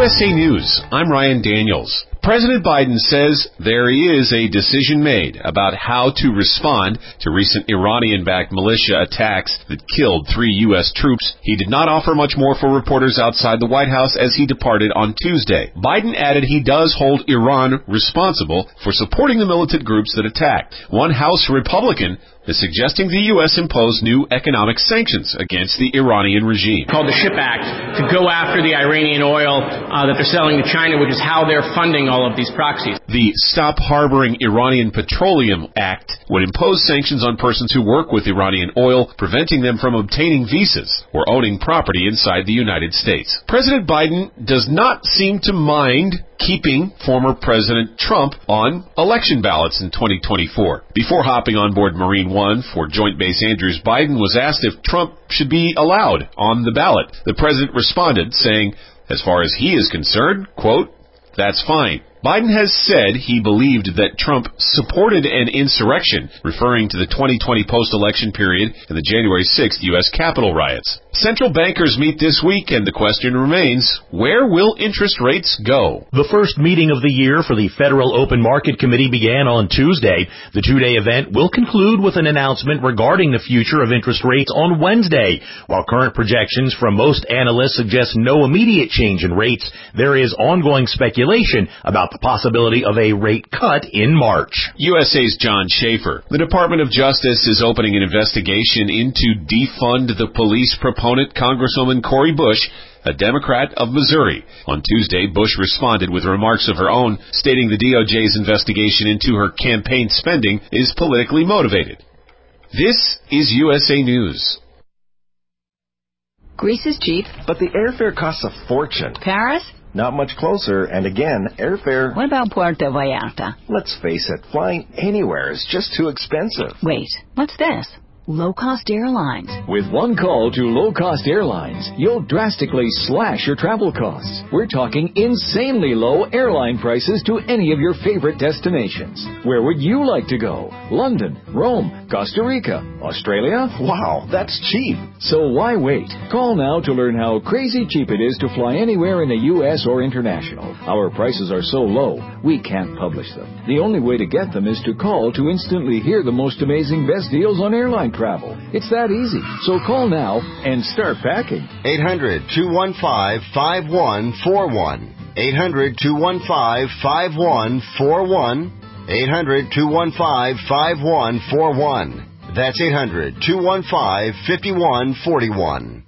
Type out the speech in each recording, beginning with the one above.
USA News, I'm Ryan Daniels. President Biden says there is a decision made about how to respond to recent Iranian-backed militia attacks that killed 3 U.S. troops. He did not offer much more for reporters outside the White House as he departed on Tuesday. Biden added he does hold Iran responsible for supporting the militant groups that attacked. One House Republican is suggesting the U.S. impose new economic sanctions against the Iranian regime. Called the SHIP Act to go after the Iranian oil that they're selling to China, which is how they're funding all of these proxies. The Stop Harboring Iranian Petroleum Act would impose sanctions on persons who work with Iranian oil, preventing them from obtaining visas or owning property inside the United States. President Biden does not seem to mind keeping former President Trump on election ballots in 2024. Before hopping on board Marine One for Joint Base Andrews, Biden was asked if Trump should be allowed on the ballot. The president responded, saying, as far as he is concerned, quote, that's fine. Biden has said he believed that Trump supported an insurrection, referring to the 2020 post-election period and the January 6th U.S. Capitol riots. Central bankers meet this week, and the question remains, where will interest rates go? The first meeting of the year for the Federal Open Market Committee began on Tuesday. The two-day event will conclude with an announcement regarding the future of interest rates on Wednesday. While current projections from most analysts suggest no immediate change in rates, there is ongoing speculation about the possibility of a rate cut in March. USA's John Schaefer. The Department of Justice is opening an investigation into defund the police proponent Congresswoman Cori Bush, a Democrat of Missouri. On Tuesday, Bush responded with remarks of her own, stating the DOJ's investigation into her campaign spending is politically motivated. This is USA News. Greece is cheap. But the airfare costs a fortune. Paris? Not much closer, and again, airfare... What about Puerto Vallarta? Let's face it, flying anywhere is just too expensive. Wait, what's this? Low-cost airlines. With one call to low-cost airlines, you'll drastically slash your travel costs. We're talking insanely low airline prices to any of your favorite destinations. Where would you like to go? London, Rome, Costa Rica, Australia? Wow, that's cheap. So why wait? Call now to learn how crazy cheap it is to fly anywhere in the U.S. or international. Our prices are so low, we can't publish them. The only way to get them is to call to instantly hear the most amazing best deals on airline travel. It's that easy. So call now and start packing. 800-215-5141. 800-215-5141. 800-215-5141. That's 800-215-5141.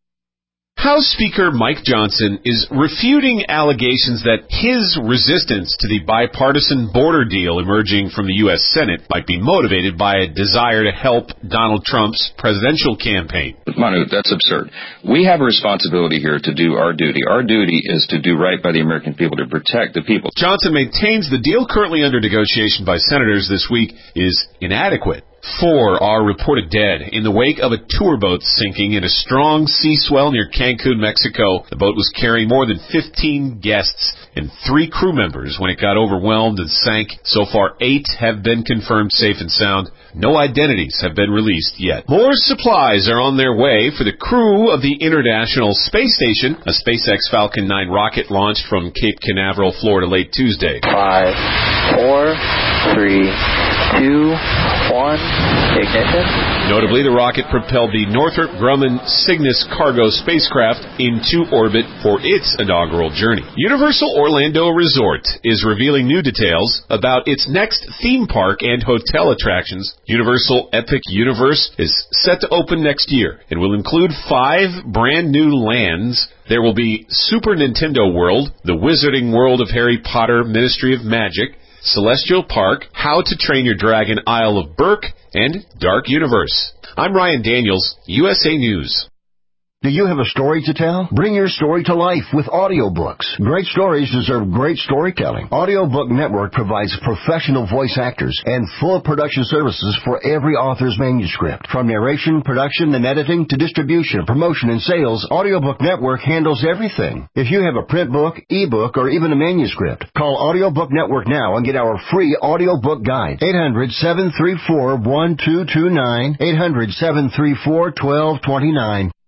House Speaker Mike Johnson is refuting allegations that his resistance to the bipartisan border deal emerging from the U.S. Senate might be motivated by a desire to help Donald Trump's presidential campaign. Manu, that's absurd. We have a responsibility here to do our duty. Our duty is to do right by the American people, to protect the people. Johnson maintains the deal currently under negotiation by senators this week is inadequate. 4 are reported dead in the wake of a tour boat sinking in a strong sea swell near Cancun, Mexico. The boat was carrying more than 15 guests and 3 crew members when it got overwhelmed and sank. So far, 8 have been confirmed safe and sound. No identities have been released yet. More supplies are on their way for the crew of the International Space Station. A SpaceX Falcon 9 rocket launched from Cape Canaveral, Florida, late Tuesday. 5, 4, 3, 2, 1, ignition. Notably, the rocket propelled the Northrop Grumman Cygnus cargo spacecraft into orbit for its inaugural journey. Universal Orlando Resort is revealing new details about its next theme park and hotel attractions. Universal Epic Universe is set to open next year and will include 5 brand new lands. There will be Super Nintendo World, the Wizarding World of Harry Potter Ministry of Magic, Celestial Park, How to Train Your Dragon Isle of Berk, and Dark Universe. I'm Ryan Daniels, USA News. Do you have a story to tell? Bring your story to life with audiobooks. Great stories deserve great storytelling. Audiobook Network provides professional voice actors and full production services for every author's manuscript. From narration, production, and editing to distribution, promotion, and sales, Audiobook Network handles everything. If you have a print book, ebook, or even a manuscript, call Audiobook Network now and get our free audiobook guide. 800-734-1229. 800-734-1229.